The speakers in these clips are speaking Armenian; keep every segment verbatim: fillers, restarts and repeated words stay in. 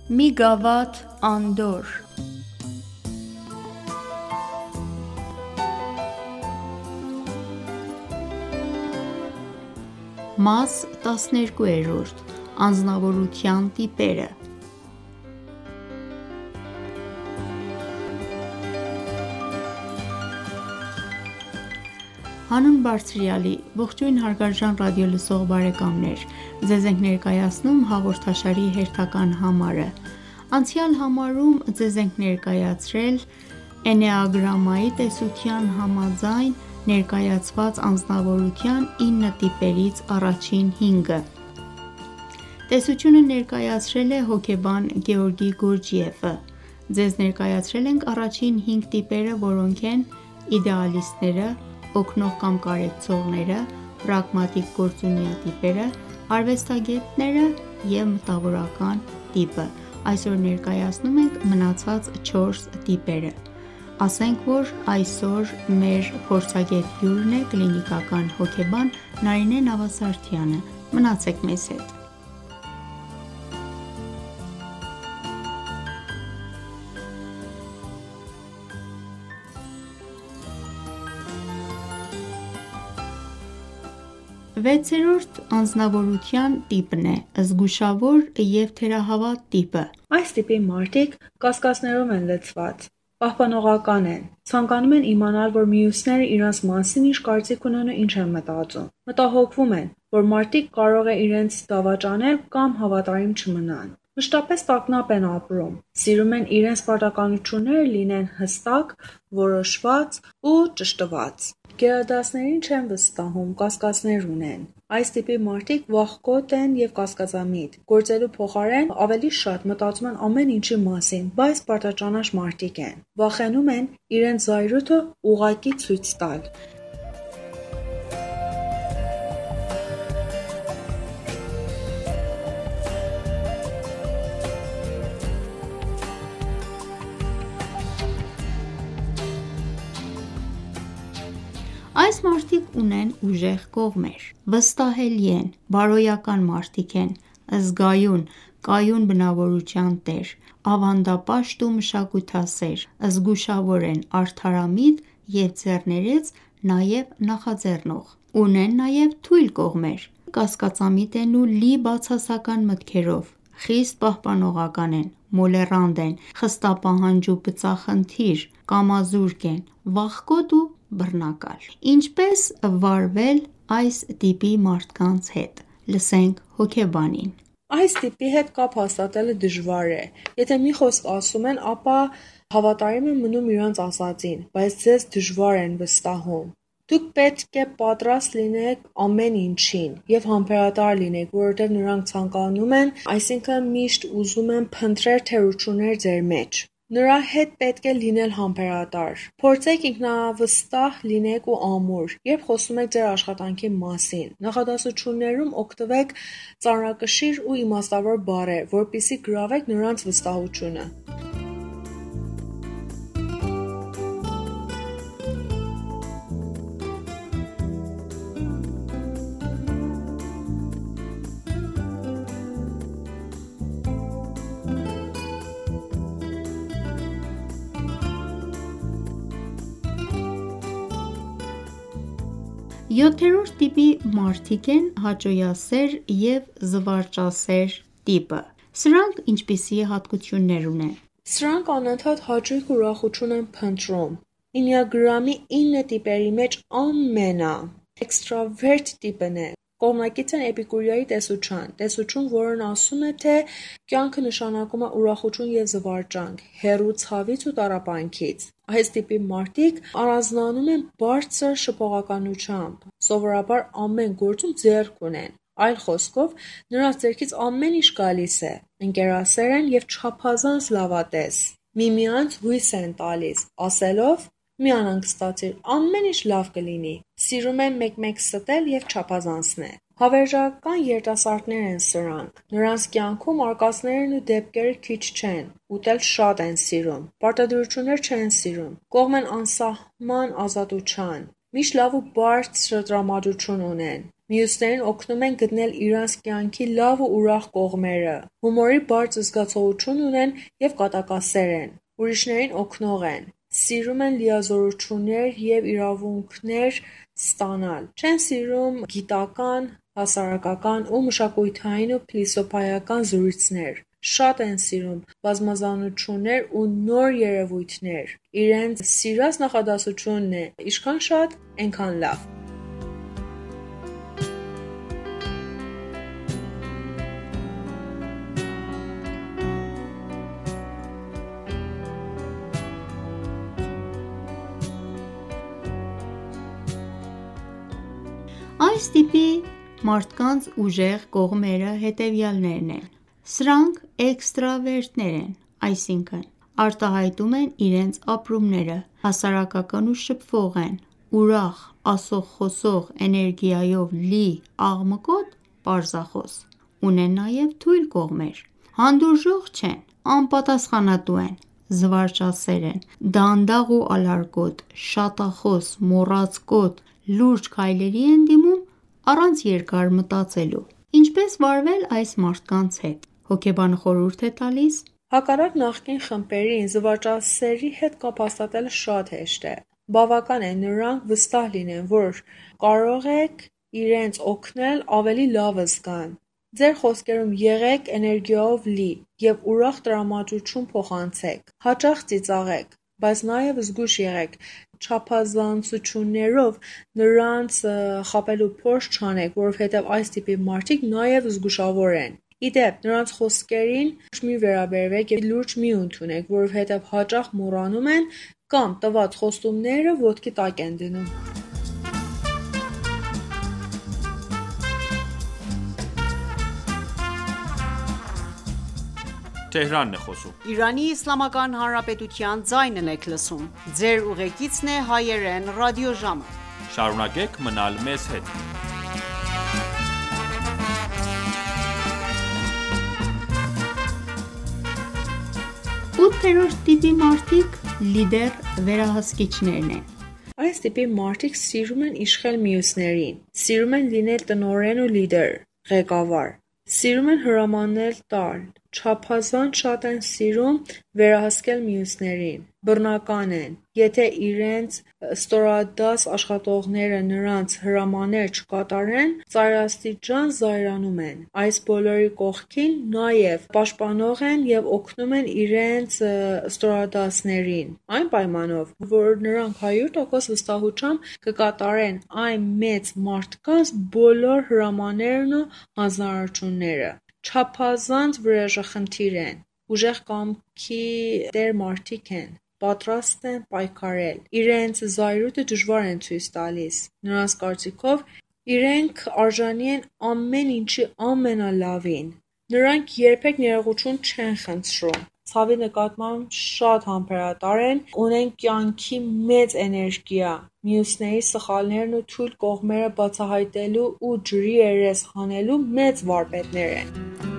Մի գավաթ անդորր։ Մաս տասներկուերորդ. Անձնավորության տիպերը։ Հանուն Բարձրյալի, ողջույն հարգարժան ռադիոլսող բարեկամներ, ձեզ ենք ներկայացնում հաղորդաշարի հերթական համարը։ Անցյալ համարում ձեզ ենք ներկայացրել էնեագրամայի տեսության համաձայն ներկայացված անձնավորության ինը տիպերից առաջին հինգը։ Տեսությունը ներկայացրել է հոգեբան Գեորգի Գուրջիևը։ Ձեզ ներկայացրել ենք առաջին հինգ տիպերը, որոնք են իդեալիստները, օգնող կամ կարեկցողները, պրագմատիկ գործունյա տիպերը, արվեստագետները և մտավորական տիպը։ Այսօր ներկայացնում ենք մնացած չորս տիպերը։ Ասենք, որ այսօր մեր փորձագետ հյուրն է կլինիկական հոգեբան Նարինե Նավասարդյանը։ Մնացեք մեզ հետ։ Վեցերորդ անձնավորության տիպն է զգուշավոր և թերահավատ տիպը։ Այս տիպի մարդիկ կասկածներով են լցված, պահպանողական են, ցանկանում են իմանալ, որ մյուսները իրենց մասին ինչ կարծիք ունեն ու ինչ են մտածում։ Մտահոգվում են, որ մարդիկ կարող է իրենց դավաճանել կամ հավատարիմ չմնան։ Մշտապես տագնապ են ապրում, սիրում են իրենց պարտականությունները լինեն հստակ, որոշված ու ճշտված։ Գերադասներին չեն վստահում, կասկածներ ունեն։ Այս տիպի մարդիկ վախկոտ են և կասկածամիտ, գործելու փոխարեն ավելի շատ մտածում են ամեն ինչի մասին, բայց պարտաճանաչ մարդիկ են, վախենում են իրենց զայրույթը ուղղակի ցույց տալ։ Այս մարդիկ ունեն ուժեղ կողմեր, վստահելի են, բարոյական մարդիկ են, զգայուն, կայուն բնավորության տեր, ավանդապաշտ ու մշակութասեր, զգուշավոր են, արդարամիտ և ձեռներեց նաև նախաձեռնող։ Ունեն նաև թույլ կողմեր, կասկածամիտ են ու լի բացասական մտքերով, խիստ պահպանողական են, մոլեռանդ են, խստապահանջ ու բծախնդիր, կամազուրկ են, վախկոտ ու բռնակալ։ Ինչպես վարվել այս տիպի մարդկանց հետ։ Լսենք հոգեբանին։ Այս տիպի հետ կապ հաստատելը դժվար է։ Եթե մի խոսք ասում են, ապա հավատարիմ են մնում իրենց ասածին, բայց ձեզ դժվար են վստահում։ Դուք պետք է պատրաստ լինեք ամեն ինչին և համբերատար լինեք, որովհետև նրանք ցանկանում են, այսինքն միշտ ուզում են փնտրել թերություններ ձեր մեջ։ Նրա հետ պետք է լինել համբերատար։ Փորձեք ինքնավստահ լինեք ու ամուր, երբ խոսում եք ձեր աշխատանքի մասին։ Նախադասություններում օգտվեք ծանրակշիռ ու իմաստավոր բառեր, որպեսզի գրավեք նրանց վստահությունը։ Յոթերորդ տիպի մարդիկ են հաճոյասեր և զվարճասեր տիպը։ Սրանք ինչպիսի հատկություններ ունեն։ Սրանք անընդհատ հաճույք ու ուրախություն են փնտրում։ Էնեագրամի ինը տիպերի մեջ ամենա էքստրավերտ տիպն է։ Կողմնակից են Էպիկուրյայի տեսության, տեսություն, որն ասում է, թե կյանքը նշանակում է ուրախություն և զվարճանք, հեռու ցավից ու տառապանքից։ Այս տիպի մարդիկ առանձնանում են բարձր շփողականությամբ, սովորաբար ամեն գործում ձեռք ունեն։ Այլ խոսքով, նրանց ձեռքից ամեն ինչ գալիս է, ընկերասեր են և չափազանց լավատես։ Միմյանց հույս են տալիս, ասելով. «Մի անհանգստացիր, ամեն ինչ լավ կլինի»։ Սիրում են մեկ-մեկ ստել և չափազանցնել։ Հավերժական երիտասարդներ են սրանք։ Նրանց կյանքում արկածներն ու դեպքերը քիչ չեն, ուտել շատ են սիրում, պարտադիրություններ չեն սիրում, կողմ են անսահման ազատության։ Միշտ լավ ու բարձր տրամադրություն ունեն։ Մյուսներին օգնում են գտնել իրենց կյանքի լավ ու ուրախ կողմերը։ Հումորի բարձր զգացողություն ունեն և կատակասեր են։ Ուրիշներին օգնող են։ Սիրում են լիազորություններ և իրավունքներ ստանալ։ Չեն սիրում գիտական, հասարակական ու մշակութային ու փիլիսոփայական զրույցներ։ Շատ են սիրում բազմազանություններ ու նոր երևույթներ։ Իրենց սիրած նախադասությունն է՝ ինչքան շատ, էնքան լավ։ Այս տիպի մարդկանց ուժեղ կողմերը հետևյալներն են. Սրանք էքստրավերտներ են, այսինքն արտահայտում են իրենց ապրումները, հասարակական ու շփվող են, ուրախ, ասող-խոսող, էներգիայով լի, աղմկոտ, պարզախոս: Ունեն նաև թույլ կողմեր: Հանդուրժող չեն, անպատասխանատու են, զվարճասեր են, դանդաղ ու ալարկոտ, շատախոս, մոռացկոտ, լուրջ քայլերի են դիմում առանց երկար մտածելու: Ինչպես վարվել այս մարդկանց հետ: Հոգեբանը խորհուրդ է տալիս. Հակառակ նախկին խմբերին, զվարճասերերի հետ կապ հաստատելը շատ հեշտ է: Բավական է նրանք վստահ լինեն, որ կարող եք իրենց օգնել ավելի լավը զգան: Ձեր խոսքերում եղեք էներգիայով լի և ուրախ տրամադրություն փոխանցեք: Հաճախ ծիծաղեք, բայց նաև զգույշ եղեք չափազանցություններով նրանց խաբելու փորձ չանեք, որովհետև այս տիպի մարդիկ նաև զգուշավոր են: Ի դեպ, նրանց խոսքերին լուրջ մի վերաբերվեք և լուրջ մի ընդունեք, որովհետև հաճախ մոռանում են կամ տված խոստումները ոտքի տակ են դնում: Ութերորդ տիպի մարդիկ լիդեր վերահսկիչներն են: Այս տիպի մարդիկ սիրում են իշխել մյուսներին: Սիրում են լինել տնօրեն ու լիդեր, ղեկավար: Սիրում են հրամաններ տալ: Չափազանց շատ են սիրում վերահսկել մյուսներին: Բռնական են: Եթե իրենց ստորադաս աշխատողները նրանց հրամանները չկատարեն, ծայրաստիճան զայրանում են: Այս բոլորի կողքին նաև պաշտպանող են և օգնում են իրենց ստորադասներին, այն պայմանով, որ նրանք հարյուր տոկոս վստահությամբ կկատարեն այն մեծ մարդկանց բոլոր հրամաններն ու հանձնարարությունները: Չափազանց վրեժխնդիր են: Ուժեղ կամքի տեր մարդիկ են: Պատրաստ են պայքարել: Իրենց զայրույթը դժվար են ցույց տալիս: Նրանց կարծիքով, իրենք արժանի են ամեն ինչի ամենալավին: Նրանք երբեք ներողություն չեն խնդրում: Ցավի նկատմամբ շատ համբերատար են: Ունեն կյանքի մեծ էներգիա: Մյուսների սխալներն ու թույլ կողմերը բացահայտելու ու ջրի երես հանելու մեծ վարպետներ են: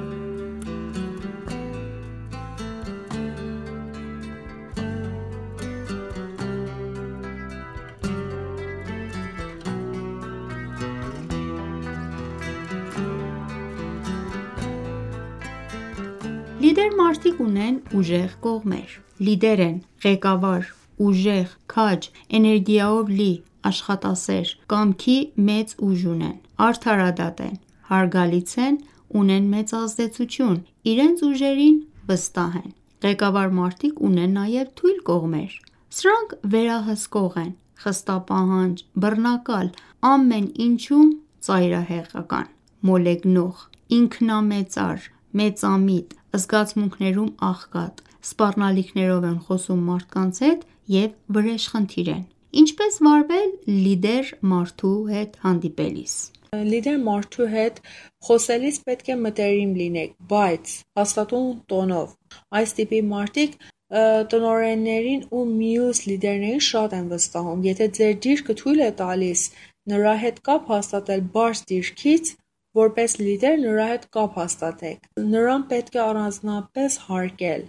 Լիդեր մարդիկ ունեն ուժեղ կողմեր: Լիդեր են, ղեկավար, ուժեղ, քաջ, էներգիայով լի, աշխատասեր, կամքի մեծ ուժ ունեն, արդարադատ են, հարգալից են, ունեն մեծ ազդեցություն, իրենց ուժերին վստահ են: Ղեկավար մարդիկ ունեն նաև թույլ կողմեր: Սրանք վերահսկող են, խստապահանջ, բռնակալ, ամեն ինչում ծայրահեղական, մոլեգնող, ինքնամեծար, մեծամիտ, զգացմունքներում աղքատ, սպառնալիքներով են խոսում մարդկանց հետ և վրեժխնդիր են: Ինչպես վարվել լիդեր մարդու հետ հանդիպելիս: Լիդեր մարդու հետ խոսելիս պետք է մտերիմ լինեք, բայց հաստատուն տոնով: Այս տիպի մարդիկ տնօրեններին ու մյուս լիդերներին շատ են վստահում: Եթե ձեր դիրքը թույլ է տալիս նրա հետ կապ հաստատել բարձ դիրքից, որպես լիդեր նրա հետ կապ հաստատեք: Նրան պետք է առանձնապես հարգել: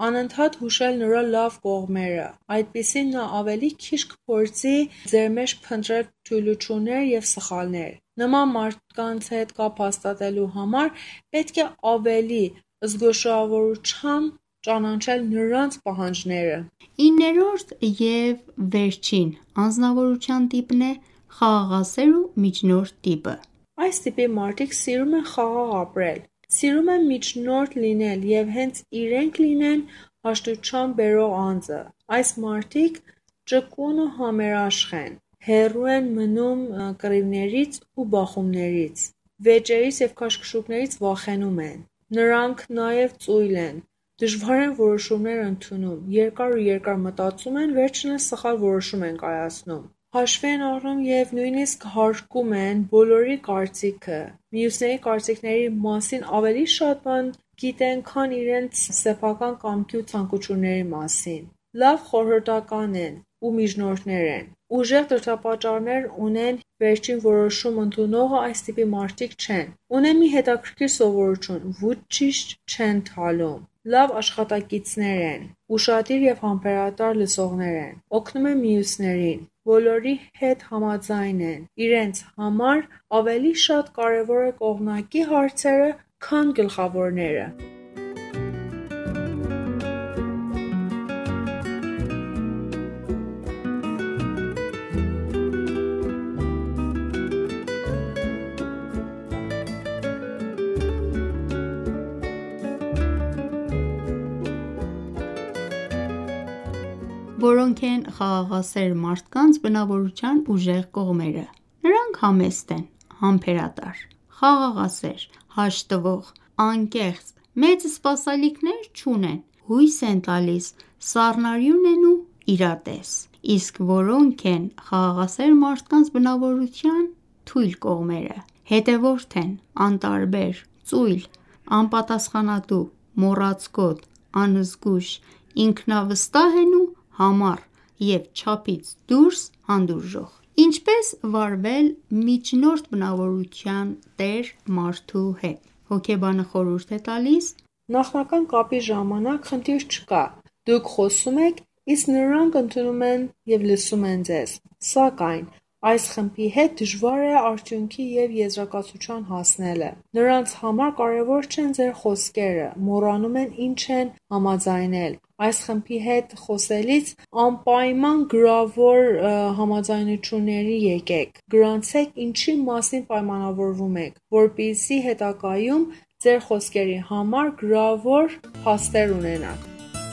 Անընդհատ հուշել նրա լավ կողմերը, այդպիսին նա ավելի քիչ կփորձի ձեր մեջ փնտրել թուլություններ և սխալներ: Նման մարդկանց հետ կապ հաստատելու համար պետք է ավելի զգուշավորությամբ ճանաչել նրանց պահանջները: Իններորդ և վերջին անձնավորության տիպն է խաղաղասեր ու միջնորդ տիպը: Այս տիպի մարդիկ սիրում են խաղաղ ապրել, սիրում են միջնորդ լինել և հենց իրենք լինեն հաշտության բերող անձը: Այս մարդիկ ճկուն ու համերաշխ են, հեռու են մնում կռիվներից ու բախումներից, վեճերից և քաշքշուկներից վախենում են: Նրանք նաև ծույլ են, դժվար են որոշումներ ընդունում, երկար ու երկար մտածում են, վերջինս սխալ որոշում են կայացնում: Հաշվի են առնում և նույնիսկ հարգում են բոլորի կարծիքը, մյուսների կարծիքների մասին ավելի շատ բան գիտեն, քան իրենց սեփական կամքի ու ցանկությունների մասին: Լավ խորհրդական են ու միջնորդներ են: Ուժեղ դրդապատճառներ ունեն վերջին որոշում ընդունողը այս տիպի մարդիկ չեն: Ունեն մի հետաքրքիր սովորություն՝ վուտ ճիշտ չեն թալում: Լավ աշխատակիցներ են, ուշադիր և համբերատար լսողներ են, օգնում են մյուսներին, բոլորի հետ համաձայն են: Իրենց համար ավելի շատ կարևոր է կողմնակի հարցերը, քան գլխավորները: Որոնք են խաղաղասեր մարդկանց բնավորության ուժեղ կողմերը: Նրանք համեստ են, համբերատար, խաղաղասեր, հաշտվող, անկեղծ, մեծ սպասելիքներ չունեն, հույս են տալիս, սառնարյուն են ու իրատես: Իսկ որոնք են խաղաղասեր մարդկանց բնավորության թույլ կողմերը: Հետևորդ են, անտարբեր, ծույլ, անպատասխանատու, մոռացկոտ, անզգույշ, ինքնավստահ են ու համառ և չափից դուրս հանդուրժող: Ինչպես վարվել միջնորդ բնավորության տեր մարդու հետ: Հոգեբանը խորհուրդ է տալիս. Նախնական կապի ժամանակ խնդիր չկա, դուք խոսում եք, իսկ նրանք ընդունում և լսում են ձեզ: Սակայն այս խմբի հետ դժվար է արդյունքի և եզրակացության հասնելը: Նրանց համար կարևոր չեն ձեր խոսքերը, մոռանում են ինչ են համաձայնել: Այս խմբի հետ խոսելիս անպայման գրավոր համաձայնությունների եկեք: Գրանցեք ինչի մասին պայմանավորվում եք, որպեսզի հետագայում ձեր խոսքերի համար գրավոր փաստեր ունենաք: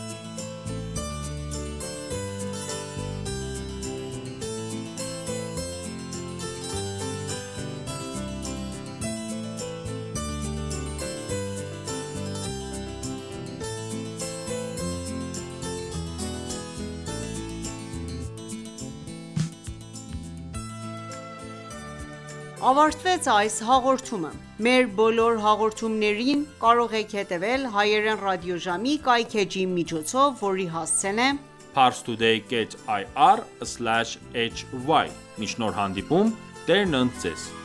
Ավարտվեց այս հաղորդումը: Մեր բոլոր հաղորդումներին կարող եք հետևել հայերեն ռադիոժամի կայքէջի միջոցով, որի հասցեն է parstoday dot ir slash hy: Մինչ նոր հանդիպում, Տերն ընդ Ձեզ: